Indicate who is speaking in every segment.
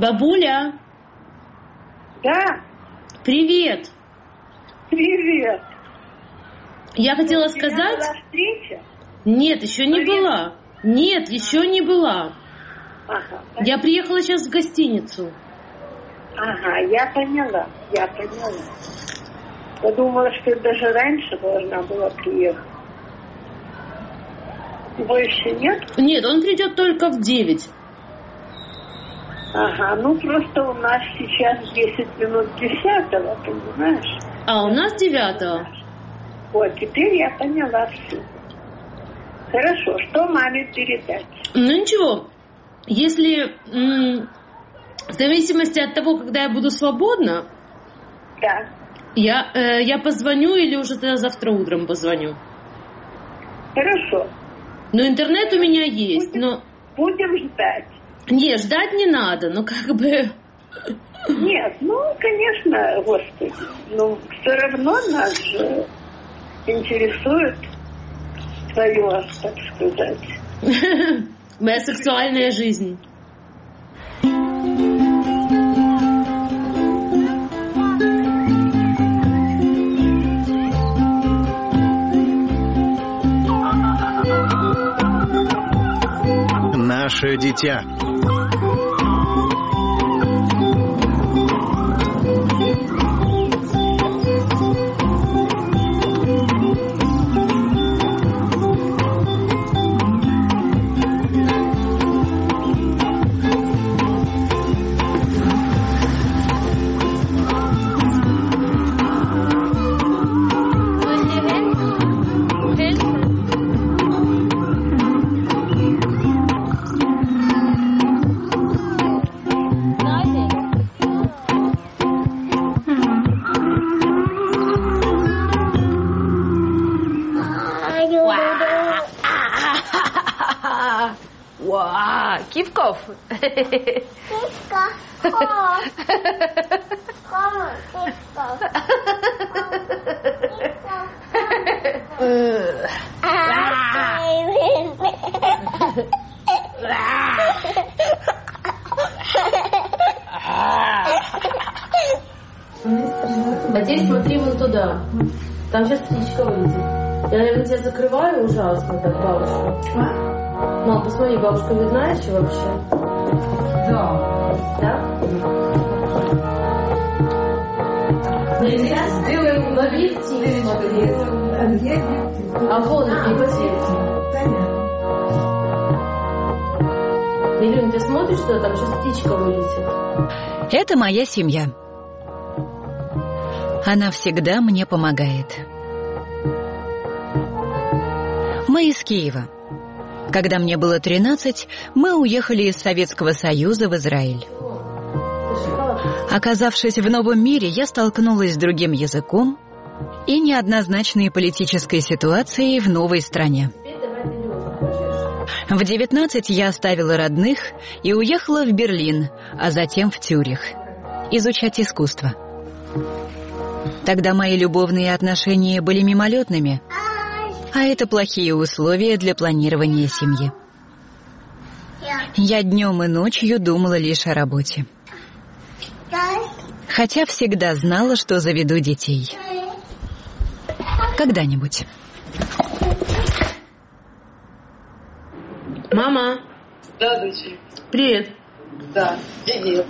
Speaker 1: Бабуля.
Speaker 2: Да.
Speaker 1: Привет.
Speaker 2: Привет.
Speaker 1: Я хотела сказать...
Speaker 2: Была встреча?
Speaker 1: Нет, еще не была. Нет, еще не была.
Speaker 2: Ага.
Speaker 1: Я приехала сейчас в гостиницу.
Speaker 2: Ага, я поняла. Подумала, что даже раньше должна была приехать. Больше нет?
Speaker 1: Нет, он придет только в 9.
Speaker 2: Ага, ну просто у нас сейчас 10 минут 10-го, понимаешь?
Speaker 1: А у нас 9-го.
Speaker 2: Вот, теперь я поняла все. Хорошо, что маме передать?
Speaker 1: Ну ничего, если в зависимости от того, когда я буду свободна,
Speaker 2: Да.
Speaker 1: я позвоню или уже тогда завтра утром позвоню.
Speaker 2: Хорошо.
Speaker 1: Но интернет у меня есть, но...
Speaker 2: Будем ждать.
Speaker 1: Не, ждать не надо, но как бы...
Speaker 2: Нет, ну, конечно, господи. Но все равно нас же интересует твое, так сказать.
Speaker 1: Моя сексуальная жизнь.
Speaker 3: Наше дитя.
Speaker 1: Кивков. А теперь смотри вон туда. Там сейчас птичка вылезет. Я, наверное, тебя закрываю ужасно, так, бабушка. Мам, посмотри, бабушка видна еще вообще?
Speaker 4: Да.
Speaker 1: Да? Нельзя сделаем на объектив смотреть. А вон объектив. Илюнь, ты смотришь, что там сейчас птичка вылетит?
Speaker 5: Это моя семья. Она всегда мне помогает. Мы из Киева. Когда мне было 13, мы уехали из Советского Союза в Израиль. Оказавшись в новом мире, я столкнулась с другим языком и неоднозначной политической ситуацией в новой стране. В 19 я оставила родных и уехала в Берлин, а затем в Цюрих, изучать искусство. Тогда мои любовные отношения были мимолетными, а это плохие условия для планирования семьи. Я днем и ночью думала лишь о работе. Хотя всегда знала, что заведу детей. Когда-нибудь.
Speaker 1: Мама.
Speaker 4: Да, дочь.
Speaker 1: Привет.
Speaker 4: Да, привет.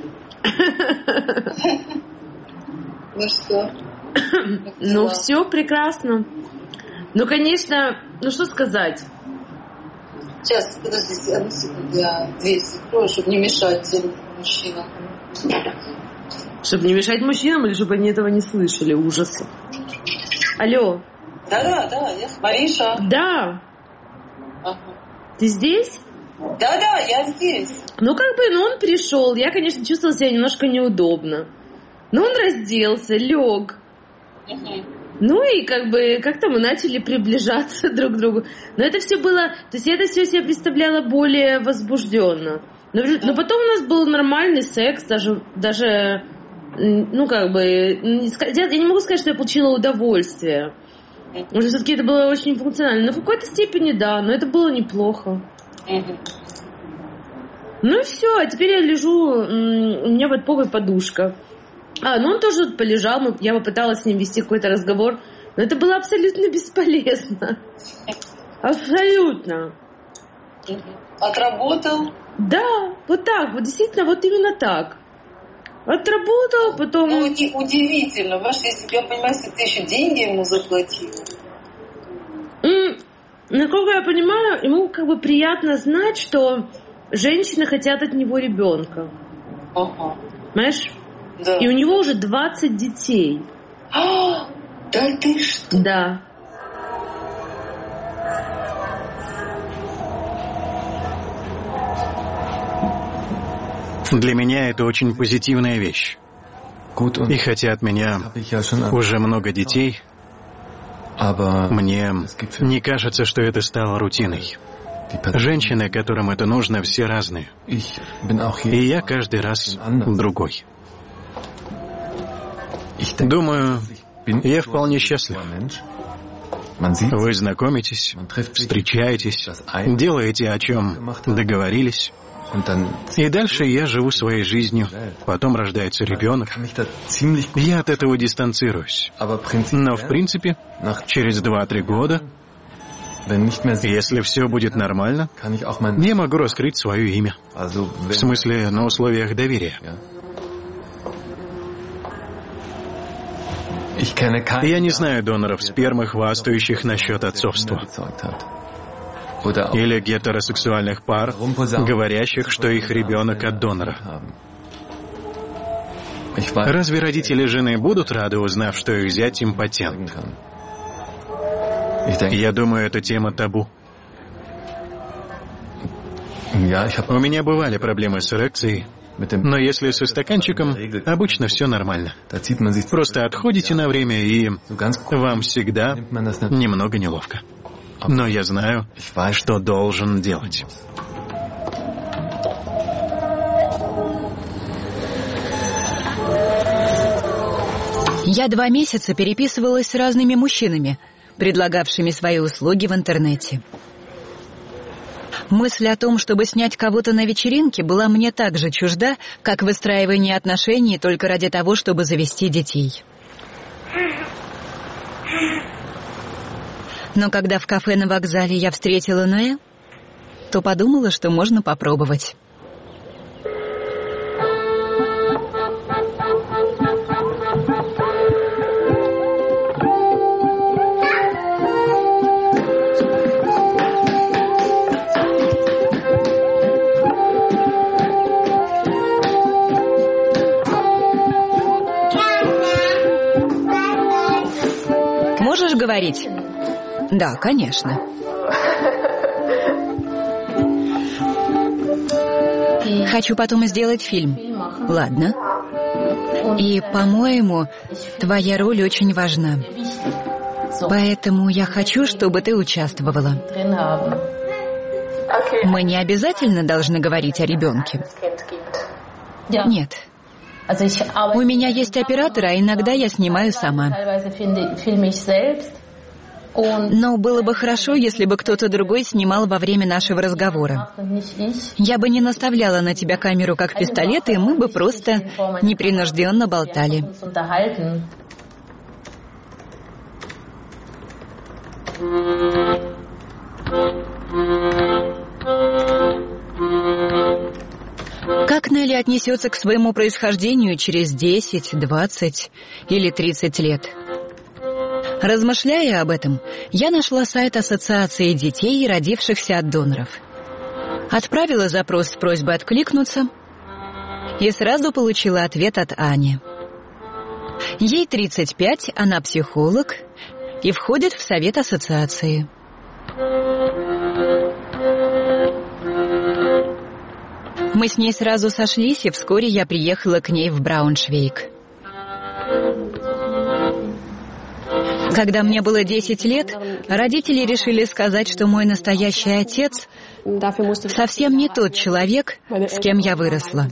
Speaker 4: Ну что?
Speaker 1: Ну, все прекрасно. Ну, конечно, ну что сказать?
Speaker 4: Сейчас, подожди, одну секунду, я дверь закрою, чтобы не мешать мужчинам.
Speaker 1: Чтобы не мешать мужчинам или чтобы они этого не слышали? Ужас. Алло.
Speaker 4: Да, я Мариша.
Speaker 1: Да.
Speaker 4: Ага.
Speaker 1: Ты здесь?
Speaker 4: Да, я здесь.
Speaker 1: Ну, как бы, ну, он пришел. Я, конечно, чувствовала себя немножко неудобно. Но он разделся, лег. Ну и как бы как-то мы начали приближаться друг к другу. Но это все было... То есть я это все себе представляла более возбужденно. Но потом у нас был нормальный секс, даже ну как бы... Я не могу сказать, что я получила удовольствие. Может, все-таки это было очень функционально. Но в какой-то степени да, но это было неплохо. Ну и все, а теперь я лежу, у меня под попой подушка. Ну он тоже тут полежал, я попыталась с ним вести какой-то разговор, но это было абсолютно бесполезно. Абсолютно.
Speaker 4: Отработал?
Speaker 1: Да, вот так, вот действительно, вот именно так. Отработал, потом...
Speaker 4: Ну, удивительно, если я понимаю, если ты еще деньги ему заплатил.
Speaker 1: Насколько я понимаю, ему как бы приятно знать, что женщины хотят от него ребенка.
Speaker 4: Ага.
Speaker 1: Понимаешь?
Speaker 4: Да.
Speaker 1: И у него уже 20 детей.
Speaker 4: Да ты что?
Speaker 1: Да.
Speaker 3: Для меня это очень позитивная вещь. И хотя от меня уже много детей, мне не кажется, что это стало рутиной. Женщины, которым это нужно, все разные. И я каждый раз другой. Думаю, я вполне счастлив. Вы знакомитесь, встречаетесь, делаете, о чем договорились. И дальше я живу своей жизнью, потом рождается ребенок. Я от этого дистанцируюсь. Но, в принципе, через 2-3 года, если все будет нормально, я могу раскрыть свое имя. В смысле, на условиях доверия. Я не знаю доноров спермы, хвастающих насчет отцовства. Или гетеросексуальных пар, говорящих, что их ребенок от донора. Разве родители жены будут рады, узнав, что их зять импотент? Я думаю, это тема табу. У меня бывали проблемы с эрекцией, но если со стаканчиком, обычно все нормально. Просто отходите на время, и вам всегда немного неловко. Но я знаю, что должен делать.
Speaker 5: Я 2 месяца переписывалась с разными мужчинами, предлагавшими свои услуги в интернете. Мысль о том, чтобы снять кого-то на вечеринке, была мне так же чужда, как выстраивание отношений только ради того, чтобы завести детей. Но когда в кафе на вокзале я встретила Ноэ, то подумала, что можно попробовать. Можешь говорить? Да, конечно. Хочу потом сделать фильм. Ладно. И, по-моему, твоя роль очень важна. Поэтому я хочу, чтобы ты участвовала. Мы не обязательно должны говорить о ребенке. Нет. У меня есть оператор, а иногда я снимаю сама. Но было бы хорошо, если бы кто-то другой снимал во время нашего разговора. Я бы не наставляла на тебя камеру как пистолет, и мы бы просто непринужденно болтали. Как Нелли отнесется к своему происхождению через 10, 20 или 30 лет? Размышляя об этом, я нашла сайт Ассоциации детей, родившихся от доноров. Отправила запрос с просьбой откликнуться и сразу получила ответ от Ани. Ей 35, она психолог и входит в совет ассоциации. Мы с ней сразу сошлись, и вскоре я приехала к ней в Брауншвейг. Когда мне было 10 лет, родители решили сказать, что мой настоящий отец совсем не тот человек, с кем я выросла.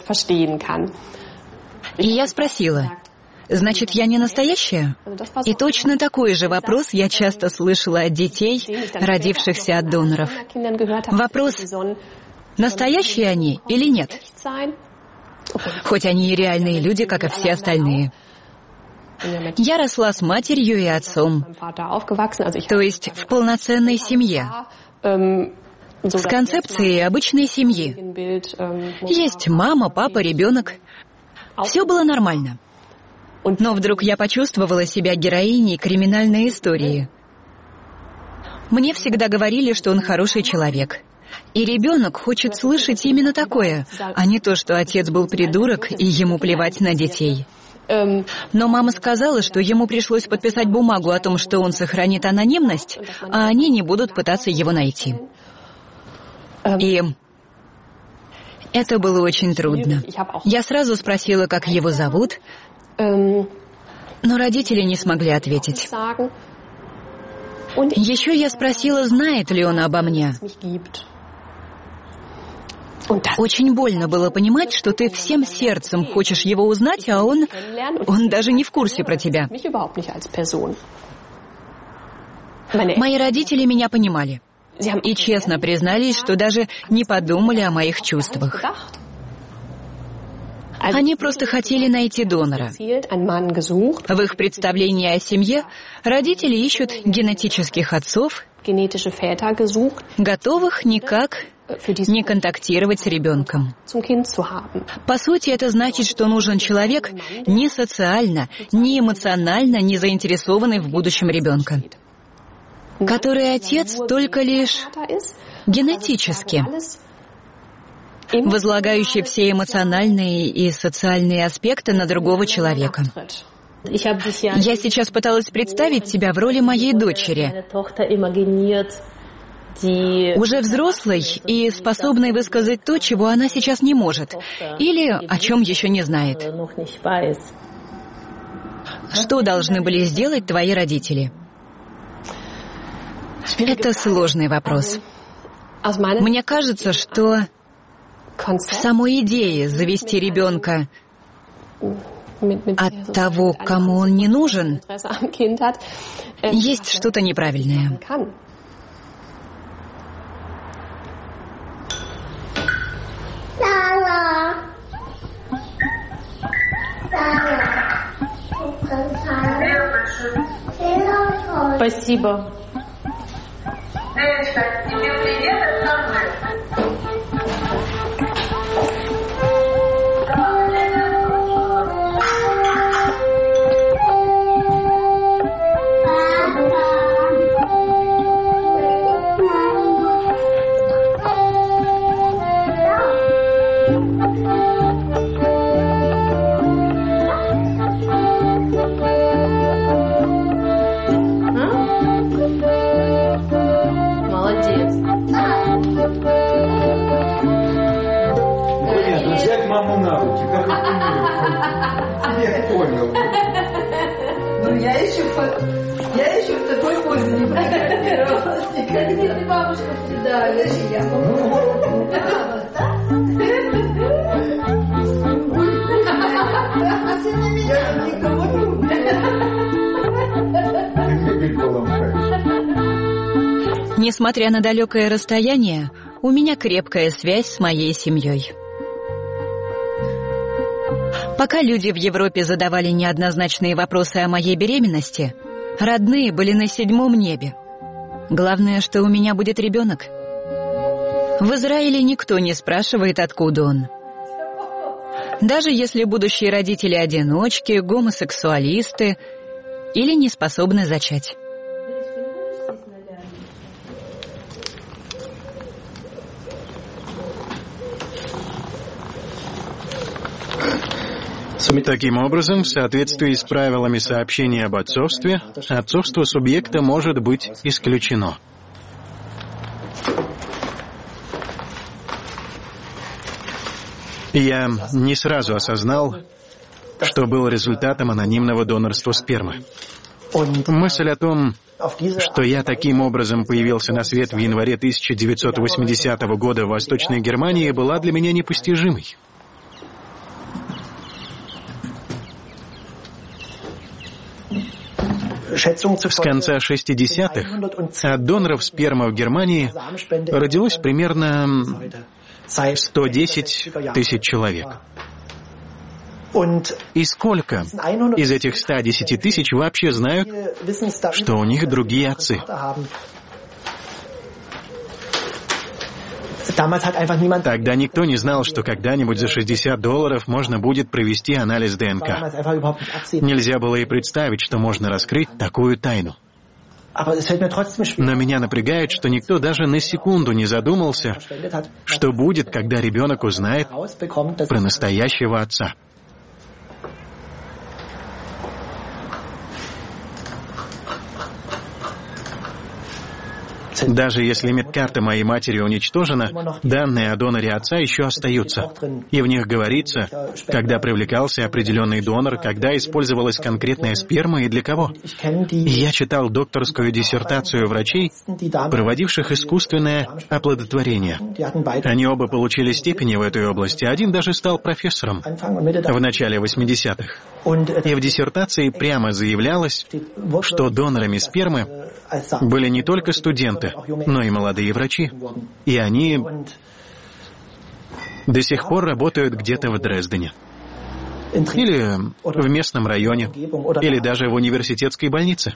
Speaker 5: И я спросила: значит, я не настоящая? И точно такой же вопрос я часто слышала от детей, родившихся от доноров. Вопрос: настоящие они или нет. Хоть они и реальные люди, как и все остальные. Я росла с матерью и отцом, то есть в полноценной семье, с концепцией обычной семьи. Есть мама, папа, ребенок. Все было нормально. Но вдруг я почувствовала себя героиней криминальной истории. Мне всегда говорили, что он хороший человек. И ребенок хочет слышать именно такое, а не то, что отец был придурок и ему плевать на детей. Но мама сказала, что ему пришлось подписать бумагу о том, что он сохранит анонимность, а они не будут пытаться его найти. И это было очень трудно. Я сразу спросила, как его зовут, но родители не смогли ответить. Еще я спросила, знает ли он обо мне. Очень больно было понимать, что ты всем сердцем хочешь его узнать, а он даже не в курсе про тебя. Мои родители меня понимали и честно признались, что даже не подумали о моих чувствах. Они просто хотели найти донора. В их представлении о семье родители ищут генетических отцов, готовых никак не контактировать с ребенком. По сути, это значит, что нужен человек не социально, не эмоционально не заинтересованный в будущем ребенка, который отец только лишь генетически, возлагающий все эмоциональные и социальные аспекты на другого человека. Я сейчас пыталась представить себя в роли моей дочери, уже взрослой и способной высказать то, чего она сейчас не может, или о чем еще не знает. Что должны были сделать твои родители? Это сложный вопрос. Мне кажется, что в самой идее завести ребенка от того, кому он не нужен, есть что-то неправильное.
Speaker 1: Спасибо.
Speaker 6: Маму на руки, как это я понял.
Speaker 4: Ну, я еще в такой позе не программировалась никогда. Ты бабушка передала, даже я помню. Я никого не умею.
Speaker 5: Несмотря на далекое расстояние, у меня крепкая связь с моей семьей. Пока люди в Европе задавали неоднозначные вопросы о моей беременности, родные были на 7-м небе. Главное, что у меня будет ребенок. В Израиле никто не спрашивает, откуда он. Даже если будущие родители одиночки, гомосексуалисты или не способны зачать.
Speaker 3: Таким образом, в соответствии с правилами сообщения об отцовстве, отцовство субъекта может быть исключено. Я не сразу осознал, что был результатом анонимного донорства спермы. Мысль о том, что я таким образом появился на свет в январе 1980 года в Восточной Германии, была для меня непостижимой. С конца 60-х от доноров спермы в Германии родилось примерно 110 тысяч человек. И сколько из этих 110 тысяч вообще знают, что у них другие отцы? Тогда никто не знал, что когда-нибудь за $60 можно будет провести анализ ДНК. Нельзя было и представить, что можно раскрыть такую тайну. Но меня напрягает, что никто даже на секунду не задумался, что будет, когда ребенок узнает про настоящего отца. Даже если медкарта моей матери уничтожена, данные о доноре отца еще остаются. И в них говорится, когда привлекался определенный донор, когда использовалась конкретная сперма и для кого. И я читал докторскую диссертацию врачей, проводивших искусственное оплодотворение. Они оба получили степени в этой области, один даже стал профессором в начале 80-х. И в диссертации прямо заявлялось, что донорами спермы были не только студенты, но и молодые врачи. И они до сих пор работают где-то в Дрездене. Или в местном районе. Или даже в университетской больнице.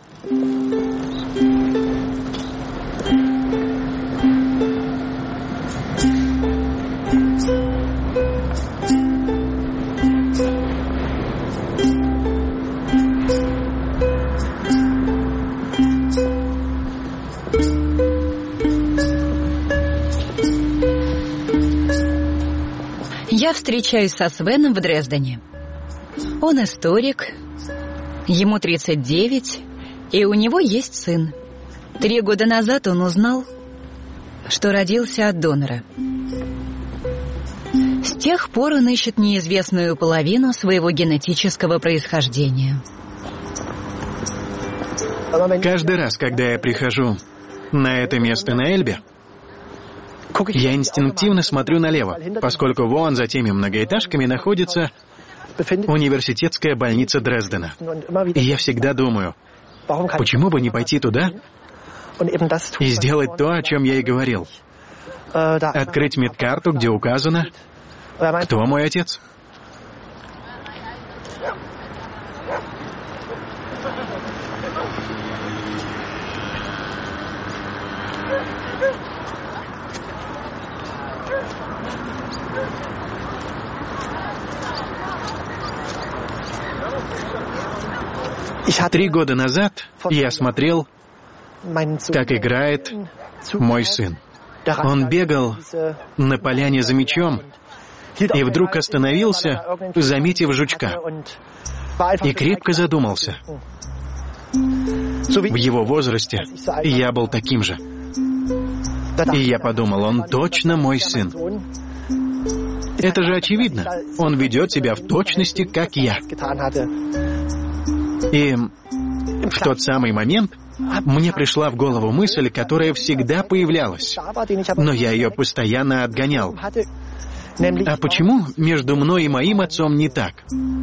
Speaker 5: Я встречаюсь со Свеном в Дрездене. Он историк, ему 39, и у него есть сын. 3 года назад он узнал, что родился от донора. С тех пор он ищет неизвестную половину своего генетического происхождения.
Speaker 3: Каждый раз, когда я прихожу на это место на Эльбе, я инстинктивно смотрю налево, поскольку вон за теми многоэтажками находится университетская больница Дрездена. И я всегда думаю, почему бы не пойти туда и сделать то, о чем я и говорил. Открыть медкарту, где указано, кто мой отец. Три года назад я смотрел, как играет мой сын. Он бегал на поляне за мячом и вдруг остановился, заметив жучка, и крепко задумался. В его возрасте я был таким же. И я подумал, он точно мой сын. Это же очевидно. Он ведет себя в точности, как я. И в тот самый момент мне пришла в голову мысль, которая всегда появлялась, но я ее постоянно отгонял. А почему между мной и моим отцом не так?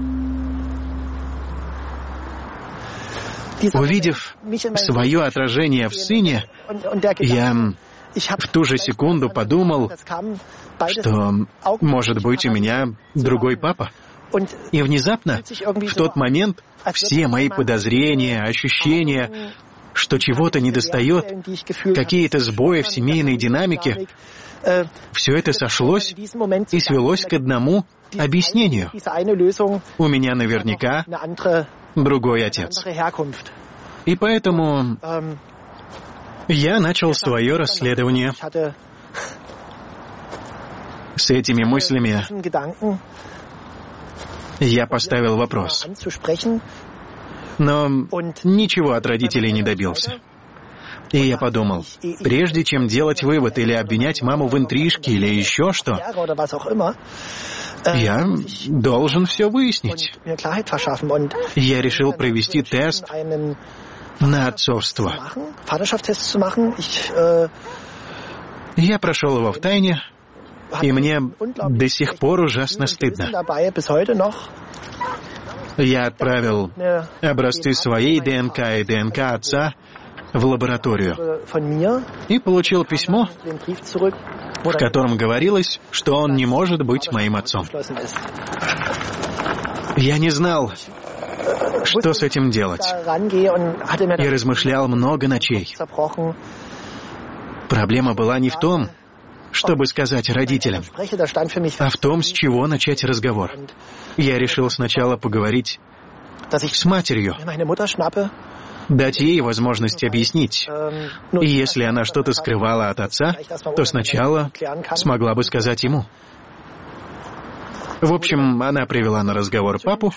Speaker 3: Увидев свое отражение в сыне, я в ту же секунду подумал, что, может быть, у меня другой папа. И внезапно, в тот момент, все мои подозрения, ощущения, что чего-то недостает, какие-то сбои в семейной динамике, все это сошлось и свелось к одному объяснению. У меня наверняка другой отец. И поэтому я начал свое расследование. С этими мыслями я поставил вопрос. Но ничего от родителей не добился. И я подумал, прежде чем делать вывод или обвинять маму в интрижке или еще что, я должен все выяснить. Я решил провести тест на отцовство. Я прошел его втайне, и мне до сих пор ужасно стыдно. Я отправил образцы своей ДНК и ДНК отца в лабораторию и получил письмо, в котором говорилось, что он не может быть моим отцом. Я не знал, что с этим делать, и размышлял много ночей. Проблема была не в том, чтобы сказать родителям, а в том, с чего начать разговор. Я решил сначала поговорить с матерью, дать ей возможность объяснить. И если она что-то скрывала от отца, то сначала смогла бы сказать ему. В общем, она привела на разговор папу,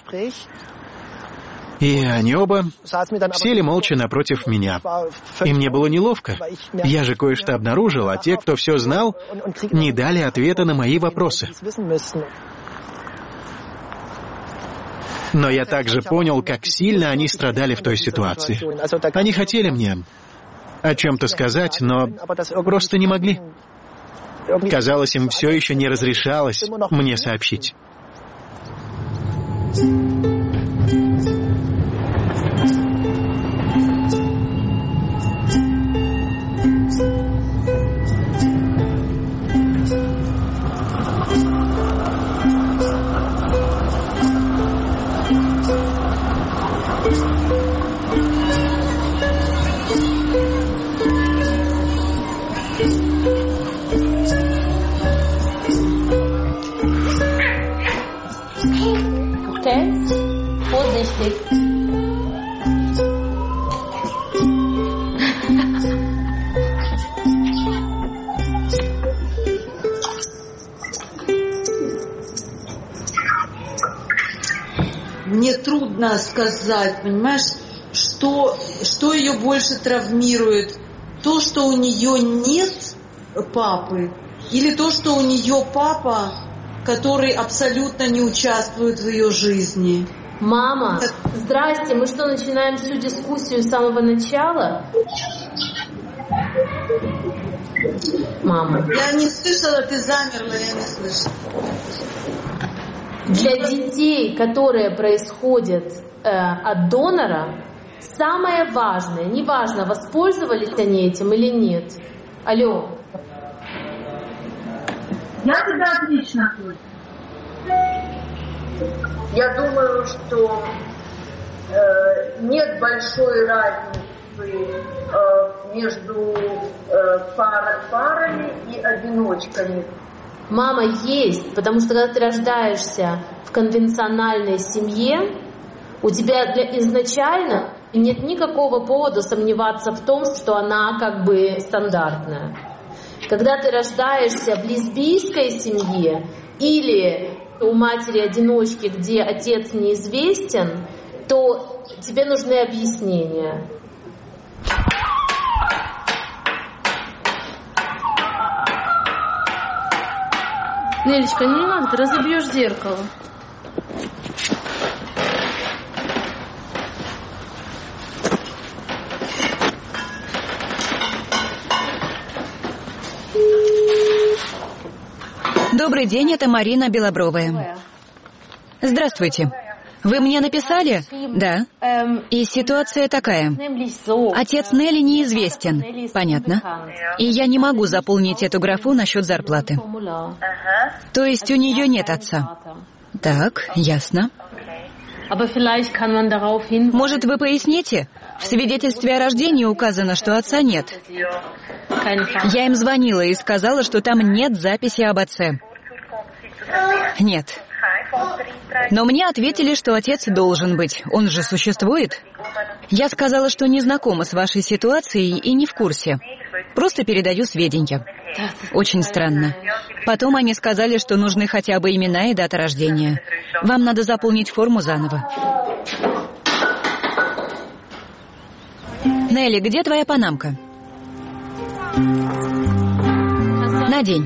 Speaker 3: и они оба сели молча напротив меня. И мне было неловко. Я же кое-что обнаружил, а те, кто все знал, не дали ответа на мои вопросы. Но я также понял, как сильно они страдали в той ситуации. Они хотели мне о чем-то сказать, но просто не могли. Казалось, им все еще не разрешалось мне сообщить.
Speaker 4: Мне трудно сказать, понимаешь, что ее больше травмирует. То, что у нее нет папы, или то, что у нее папа, который абсолютно не участвует в ее жизни.
Speaker 1: Мама, здрасте, мы что, начинаем всю дискуссию с самого начала? Мама.
Speaker 4: Я не слышала, ты замерла, я не слышала.
Speaker 1: Для детей, которые происходят от донора, самое важное, неважно, воспользовались они этим или нет. Алло.
Speaker 2: Я тебя отлично слышу. Я думаю, что нет большой разницы между парами и одиночками.
Speaker 1: Мама, есть, потому что когда ты рождаешься в конвенциональной семье, у тебя изначально нет никакого повода сомневаться в том, что она как бы стандартная. Когда ты рождаешься в лесбийской семье или у матери-одиночки, где отец неизвестен, то тебе нужны объяснения. Нелечка, не надо, ты разобьешь зеркало.
Speaker 5: Добрый день, это Марина Белобровая. Здравствуйте. Вы мне написали? Да. И ситуация такая. Отец Нелли неизвестен. Понятно. И я не могу заполнить эту графу насчет зарплаты. То есть у нее нет отца. Так, ясно. Может, вы поясните? В свидетельстве о рождении указано, что отца нет. Я им звонила и сказала, что там нет записи об отце. Нет. Но мне ответили, что отец должен быть. Он же существует. Я сказала, что не знакома с вашей ситуацией и не в курсе. Просто передаю сведения. Очень странно. Потом они сказали, что нужны хотя бы имена и дата рождения. Вам надо заполнить форму заново. Нелли, где твоя панамка? Надень.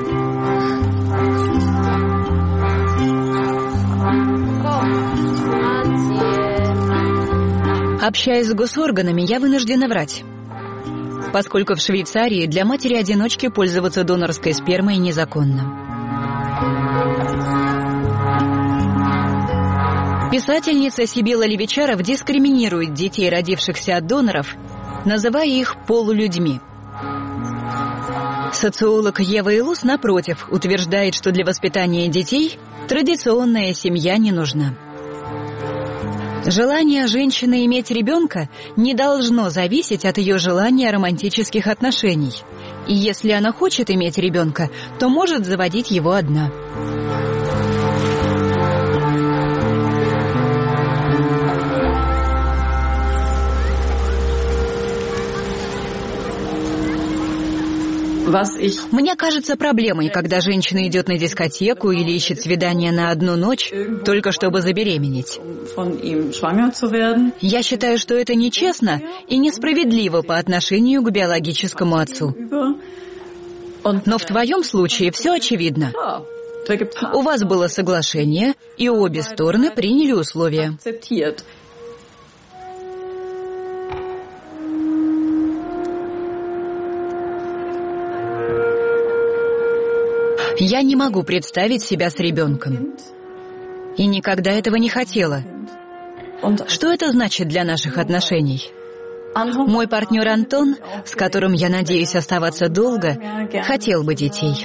Speaker 5: Общаясь с госорганами, я вынуждена врать, поскольку в Швейцарии для матери-одиночки пользоваться донорской спермой незаконно. Писательница Сибила Левичаров дискриминирует детей, родившихся от доноров, называя их полулюдьми. Социолог Ева Илус, напротив, утверждает, что для воспитания детей традиционная семья не нужна. Желание женщины иметь ребенка не должно зависеть от ее желания романтических отношений. И если она хочет иметь ребенка, то может заводить его одна. Мне кажется проблемой, когда женщина идет на дискотеку или ищет свидание на одну ночь, только чтобы забеременеть. Я считаю, что это нечестно и несправедливо по отношению к биологическому отцу. Но в твоем случае все очевидно. У вас было соглашение, и обе стороны приняли условия. Я не могу представить себя с ребенком. И никогда этого не хотела. Что это значит для наших отношений? Мой партнер Антон, с которым я надеюсь оставаться долго, хотел бы детей.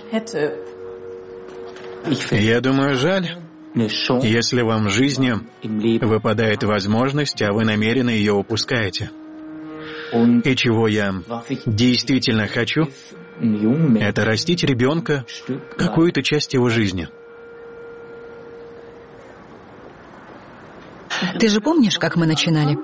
Speaker 3: Я думаю, жаль, если вам в жизни выпадает возможность, а вы намеренно ее упускаете. И чего я действительно хочу, это растить ребенка, какую-то часть его жизни.
Speaker 5: Ты же помнишь, как мы начинали?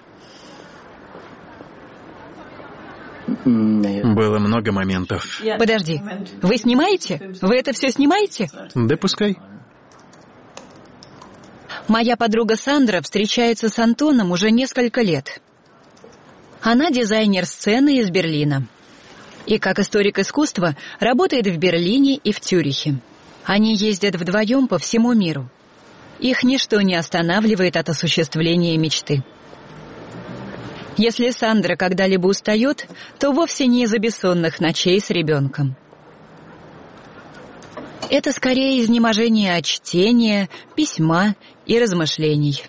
Speaker 3: Было много моментов.
Speaker 5: Подожди, вы снимаете? Вы это все снимаете?
Speaker 3: Да пускай.
Speaker 5: Моя подруга Сандра встречается с Антоном уже несколько лет. Она дизайнер сцены из Берлина. И как историк искусства работает в Берлине и в Цюрихе. Они ездят вдвоем по всему миру. Их ничто не останавливает от осуществления мечты. Если Сандра когда-либо устает, то вовсе не из-за бессонных ночей с ребенком. Это скорее изнеможение от чтения, письма и размышлений.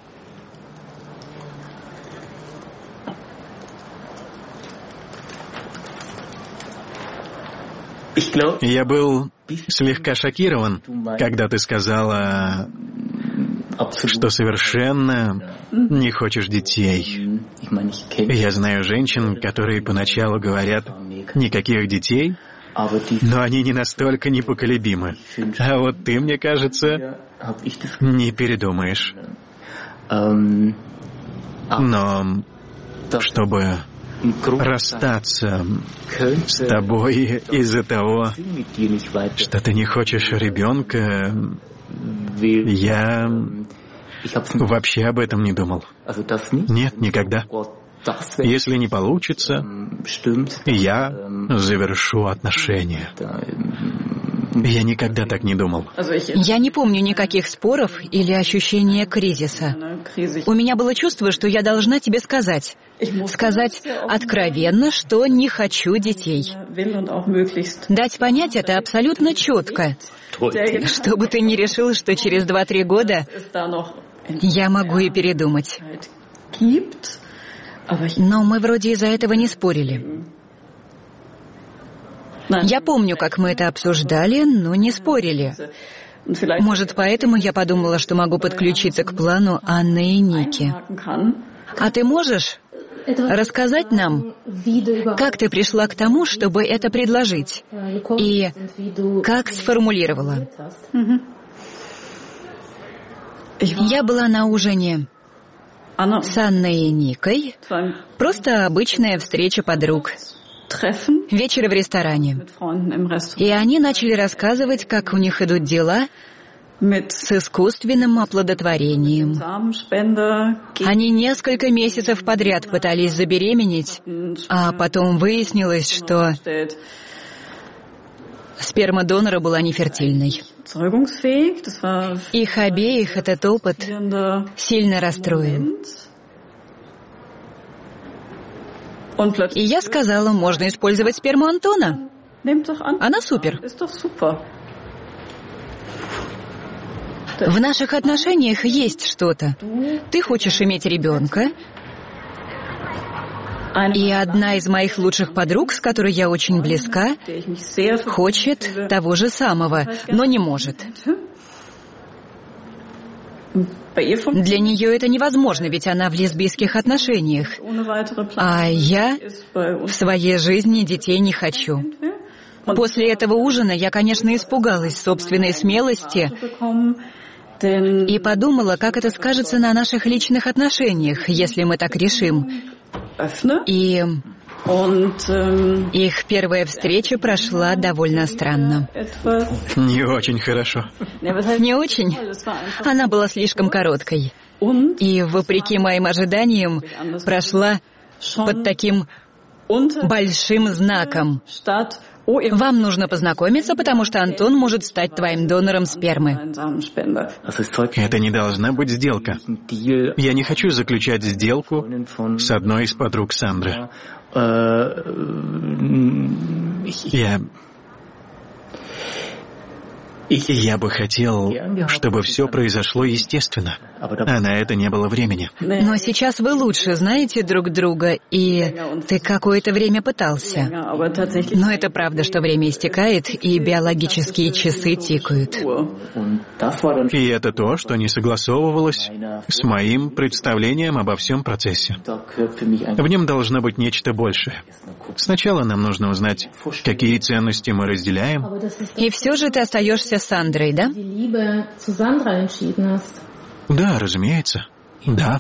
Speaker 3: Я был слегка шокирован, когда ты сказала, что совершенно не хочешь детей. Я знаю женщин, которые поначалу говорят «никаких детей», но они не настолько непоколебимы. А вот ты, мне кажется, не передумаешь. Но чтобы расстаться с тобой из-за того, что ты не хочешь ребенка, я вообще об этом не думал. Нет, никогда. Если не получится, я завершу отношения. Я никогда так не думал.
Speaker 5: Я не помню никаких споров или ощущения кризиса. У меня было чувство, что я должна тебе сказать. Сказать откровенно, что не хочу детей. Дать понять это абсолютно четко. Чтобы ты не решил, что через 2-3 года я могу и передумать. Но мы вроде из-за этого не спорили. Я помню, как мы это обсуждали, но не спорили. Может, поэтому я подумала, что могу подключиться к плану Анны и Ники. А ты можешь рассказать нам, как ты пришла к тому, чтобы это предложить? И как сформулировала? Я была на ужине с Анной и Никой. Просто обычная встреча подруг. Вечер в ресторане. И они начали рассказывать, как у них идут дела с искусственным оплодотворением. Они несколько месяцев подряд пытались забеременеть, а потом выяснилось, что сперма донора была нефертильной. Их обеих этот опыт сильно расстроил. И я сказала, можно использовать сперму Антона. Она супер. В наших отношениях есть что-то. Ты хочешь иметь ребенка, И одна из моих лучших подруг, с которой я очень близка, хочет того же самого, но не может. Для нее это невозможно, ведь она в лесбийских отношениях. А я в своей жизни детей не хочу. После этого ужина я, конечно, испугалась собственной смелости и подумала, как это скажется на наших личных отношениях, если мы так решим. И их первая встреча прошла довольно странно.
Speaker 3: Не очень хорошо.
Speaker 5: Не очень? Она была слишком короткой. И, вопреки моим ожиданиям, прошла под таким большим знаком. Вам нужно познакомиться, потому что Антон может стать твоим донором спермы.
Speaker 3: Это не должна быть сделка. Я не хочу заключать сделку с одной из подруг Сандры. Я бы хотел, чтобы все произошло естественно, а на это не было времени.
Speaker 5: Но сейчас вы лучше знаете друг друга, и ты какое-то время пытался. Но это правда, что время истекает, и биологические часы тикают.
Speaker 3: И это то, что не согласовывалось с моим представлением обо всем процессе. В нем должно быть нечто большее. Сначала нам нужно узнать, какие ценности мы разделяем.
Speaker 5: И все же ты остаешься с Сандрой, да?
Speaker 3: Да, разумеется. Да.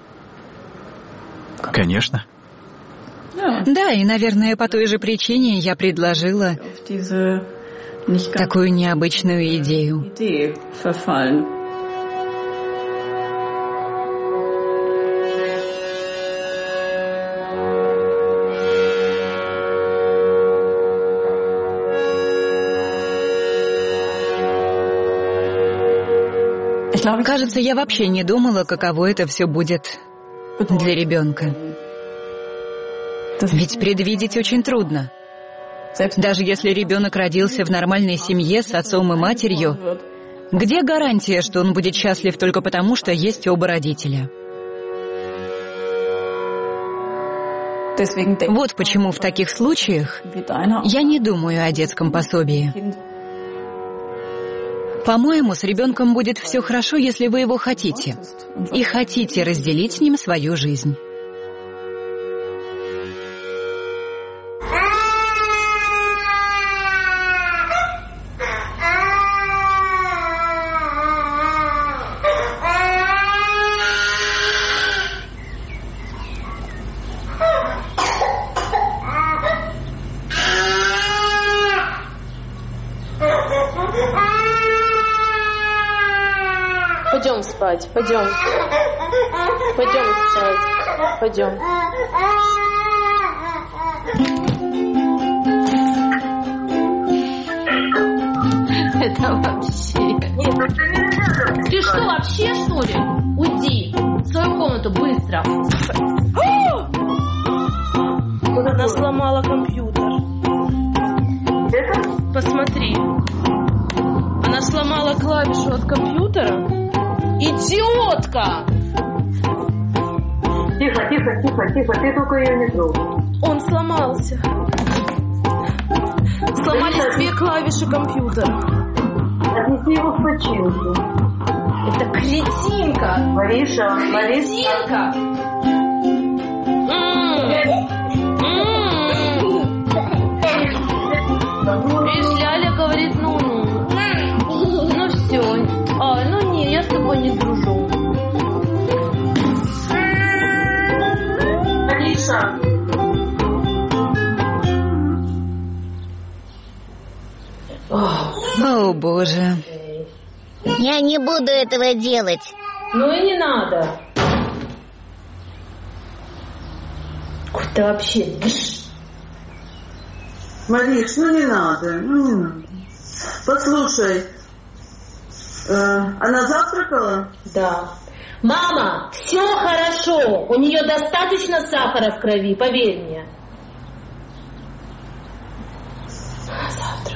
Speaker 3: Конечно.
Speaker 5: Да, и, наверное, по той же причине я предложила такую необычную идею. Кажется, я вообще не думала, каково это все будет для ребенка. Ведь предвидеть очень трудно. Даже если ребенок родился в нормальной семье с отцом и матерью, где гарантия, что он будет счастлив только потому, что есть оба родителя? Вот почему в таких случаях я не думаю о детском пособии. По-моему, с ребенком будет все хорошо, если вы его хотите. И хотите разделить с ним свою жизнь.
Speaker 1: Пойдем спать, пойдем. Пойдем спать, пойдем. Это вообще... Ты что, вообще, что ли? Уйди в свою комнату, быстро. Она сломала компьютер. Посмотри. Она сломала клавишу от компьютера. Идиотка!
Speaker 2: Тихо, тихо, тихо, тихо, ты только ее не трогай.
Speaker 1: Он сломался. Сломались две клавиши компьютера.
Speaker 2: Отнеси его в починку.
Speaker 1: Это кретинка!
Speaker 2: Мариша,
Speaker 1: Кретинка! Видишь, Ляля говорит, ну-ну. Ну все. Ну не, я с тобой не дружу.
Speaker 2: Мариша.
Speaker 5: О, Боже.
Speaker 7: Я не буду этого делать.
Speaker 1: Ну и не надо. Куда ты вообще?
Speaker 4: Мариш, ну не надо, ну не надо. Послушай, она завтракала?
Speaker 1: Да. Мама, все хорошо. У нее достаточно сахара в крови, поверь мне. Завтрак.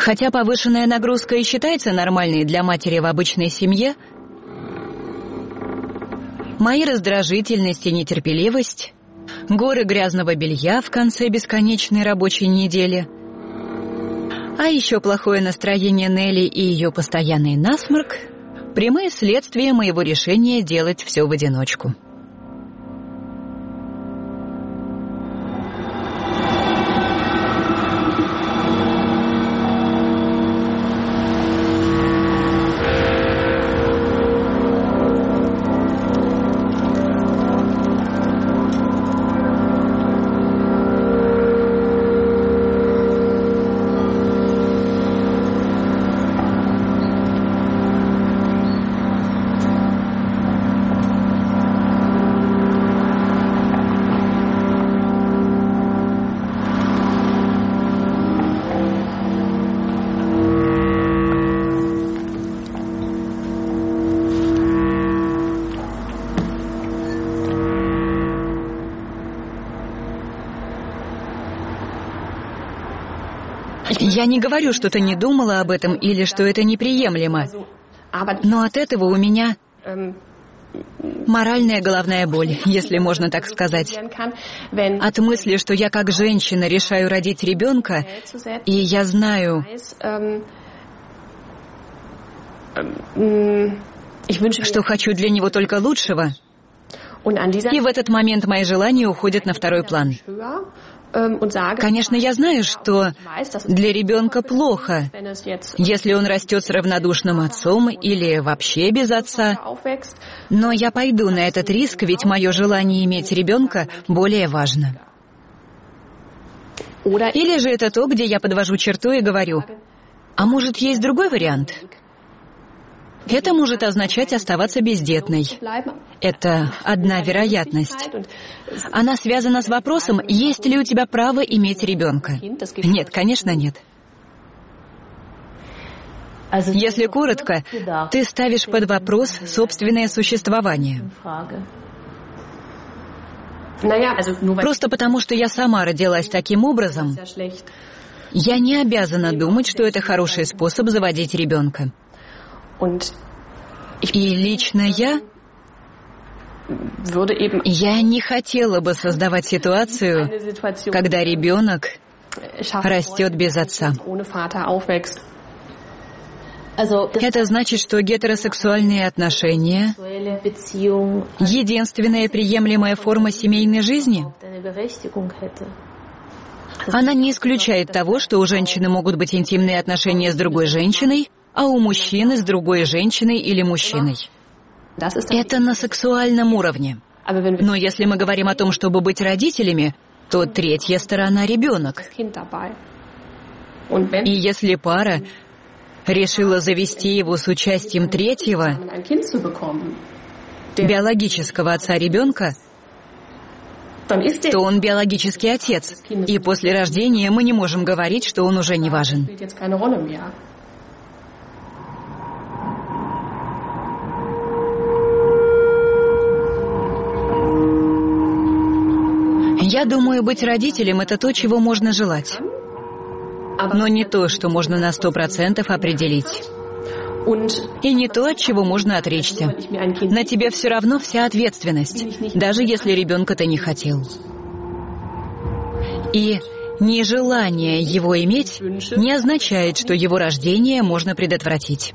Speaker 5: Хотя повышенная нагрузка и считается нормальной для матери в обычной семье, мои раздражительность и нетерпеливость, горы грязного белья в конце бесконечной рабочей недели, а еще плохое настроение Нелли и ее постоянный насморк — прямые следствия моего решения делать все в одиночку. Я не говорю, что ты не думала об этом или что это неприемлемо, но от этого у меня моральная головная боль, если можно так сказать. От мысли, что я как женщина решаю родить ребенка, и я знаю, что хочу для него только лучшего, и в этот момент мои желания уходят на второй план. Конечно, я знаю, что для ребенка плохо, если он растет с равнодушным отцом или вообще без отца, но я пойду на этот риск, ведь мое желание иметь ребенка более важно. Или же это то, где я подвожу черту и говорю, а может, есть другой вариант? Это может означать оставаться бездетной. Это одна вероятность. Она связана с вопросом, есть ли у тебя право иметь ребенка. Нет, конечно, нет. Если коротко, ты ставишь под вопрос собственное существование. Просто потому, что я сама родилась таким образом, я не обязана думать, что это хороший способ заводить ребенка. И лично я не хотела бы создавать ситуацию, когда ребенок растет без отца. Это значит, что гетеросексуальные отношения — единственная приемлемая форма семейной жизни? Она не исключает того, что у женщины могут быть интимные отношения с другой женщиной, а у мужчины с другой женщиной или мужчиной. Это на сексуальном уровне. Но если мы говорим о том, чтобы быть родителями, то третья сторона — ребенок. И если пара решила завести его с участием третьего, биологического отца ребенка, то он биологический отец. И после рождения мы не можем говорить, что он уже не важен. Я думаю, быть родителем — это то, чего можно желать. Но не то, что можно на 100% определить. И не то, от чего можно отречься. На тебе все равно вся ответственность, даже если ребенка ты не хотел. И нежелание его иметь не означает, что его рождение можно предотвратить.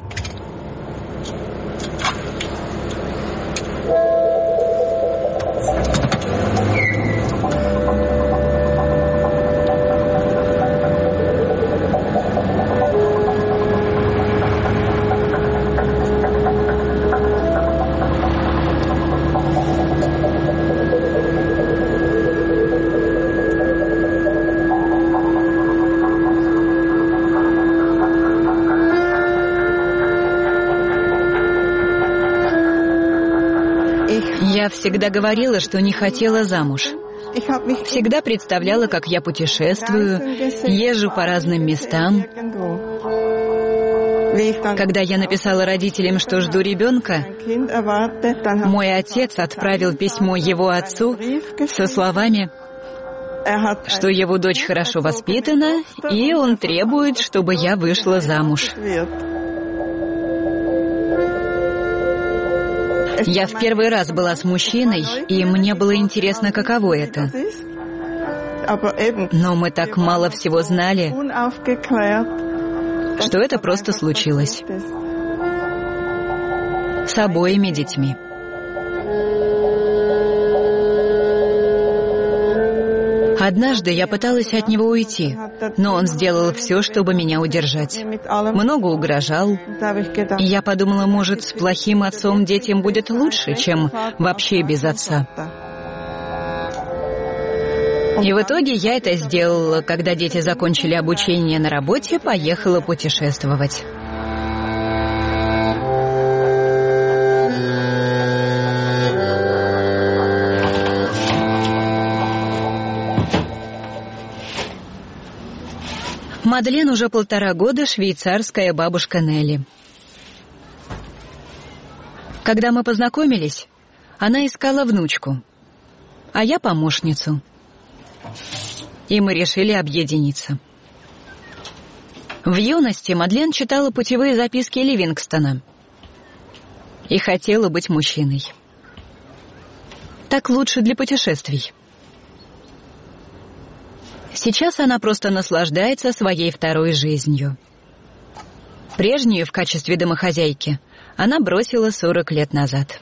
Speaker 5: Я всегда говорила, что не хотела замуж. Всегда представляла, как я путешествую, езжу по разным местам. Когда я написала родителям, что жду ребенка, мой отец отправил письмо его отцу со словами: что его дочь хорошо воспитана, и он требует, чтобы я вышла замуж. Я в первый раз была с мужчиной, и мне было интересно, каково это. Но мы так мало всего знали, что это просто случилось. С обоими детьми. Однажды я пыталась от него уйти, но он сделал все, чтобы меня удержать. Много угрожал, и я подумала, может, с плохим отцом детям будет лучше, чем вообще без отца. И в итоге я это сделала, когда дети закончили обучение на работе, поехала путешествовать. Мадлен уже 1,5 года швейцарская бабушка Нелли. Когда мы познакомились, она искала внучку, а я помощницу. И мы решили объединиться. В юности Мадлен читала путевые записки Ливингстона и хотела быть мужчиной. Так лучше для путешествий. Сейчас она просто наслаждается своей второй жизнью. Прежнюю в качестве домохозяйки она бросила 40 лет назад.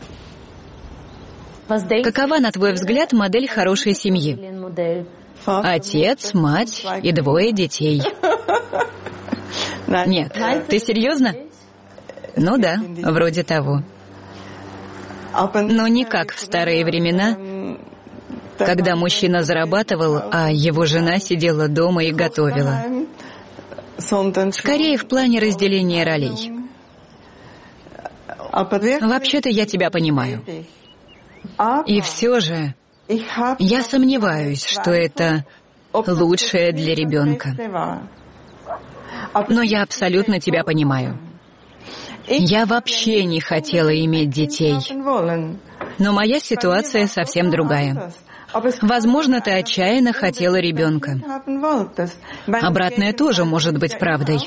Speaker 5: Какова, на твой взгляд, модель хорошей семьи? Отец, мать и 2 детей. Нет, ты серьезно? Ну да, вроде того. Но не как в старые времена, когда мужчина зарабатывал, а его жена сидела дома и готовила. Скорее в плане разделения ролей. Вообще-то я тебя понимаю. И все же я сомневаюсь, что это лучшее для ребенка. Но я абсолютно тебя понимаю. Я вообще не хотела иметь детей. Но моя ситуация совсем другая. Возможно, ты отчаянно хотела ребенка. Обратное тоже может быть правдой.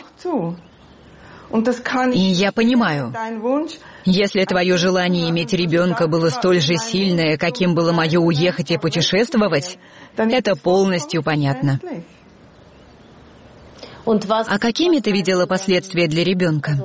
Speaker 5: И я понимаю, если твое желание иметь ребенка было столь же сильное, каким было мое уехать и путешествовать, это полностью понятно. А какими ты видела последствия для ребенка?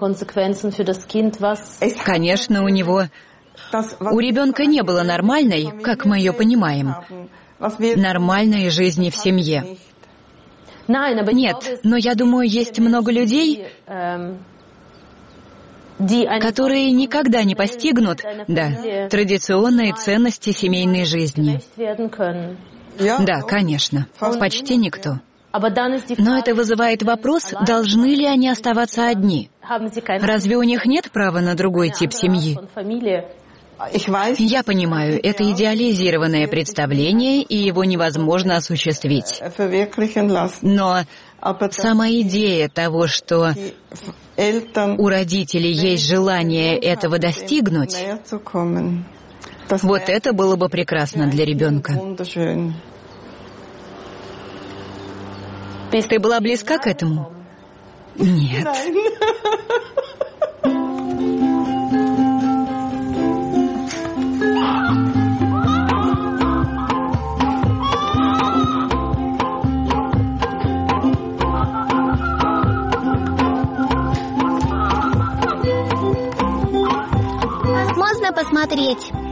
Speaker 5: Конечно, у ребенка не было нормальной, как мы ее понимаем, нормальной жизни в семье. Нет, но я думаю, есть много людей, которые никогда не постигнут, традиционные ценности семейной жизни. Да, конечно, почти никто. Но это вызывает вопрос, должны ли они оставаться одни? Разве у них нет права на другой тип семьи? Я понимаю, это идеализированное представление, и его невозможно осуществить. Но сама идея того, что у родителей есть желание этого достигнуть, вот это было бы прекрасно для ребенка. Ты была близка к этому? Нет.
Speaker 7: Можно посмотреть?